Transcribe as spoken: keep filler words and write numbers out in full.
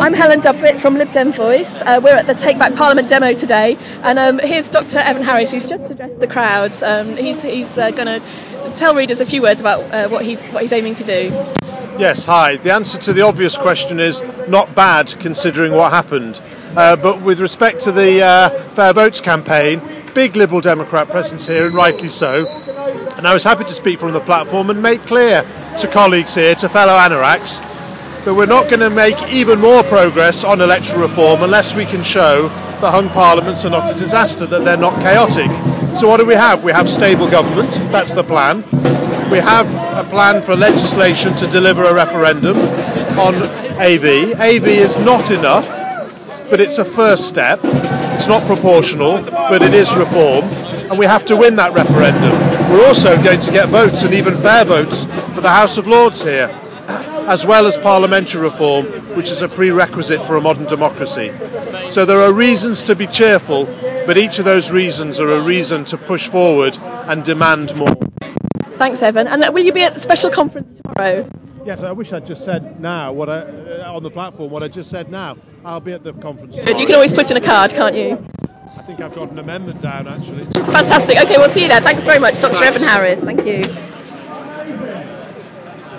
I'm Helen Dubwitt from Lib Dem Voice. Uh, we're at the Take Back Parliament demo today, and um, here's Doctor Evan Harris, who's just addressed the crowds. Um, he's he's uh, going to tell readers a few words about uh, what he's what he's aiming to do. Yes, hi. The answer to the obvious question is not bad, considering what happened. Uh, but with respect to the uh, Fair Votes campaign, big Liberal Democrat presence here, and rightly so. And I was happy to speak from the platform and make clear to colleagues here, to fellow anoraks, that we're not going to make even more progress on electoral reform unless we can show that hung parliaments are not a disaster, that they're not chaotic. So what do we have? We have stable government, that's the plan. We have a plan for legislation to deliver a referendum on A V. A V is not enough, but it's a first step. It's not proportional, but it is reform, and we have to win that referendum. We're also going to get votes, and even fair votes, for the House of Lords here, as well as parliamentary reform, which is a prerequisite for a modern democracy. So there are reasons to be cheerful, but each of those reasons are a reason to push forward and demand more. Thanks, Evan. And will you be at the special conference tomorrow? Yes, I wish I'd just said now what I, uh, on the platform what I just said now. I'll be at the conference. Good. You can always put in a card, can't you? I think I've got an amendment down, actually. Fantastic. Okay, we'll see you there. Thanks very much, Doctor Evan Harris. Thank you.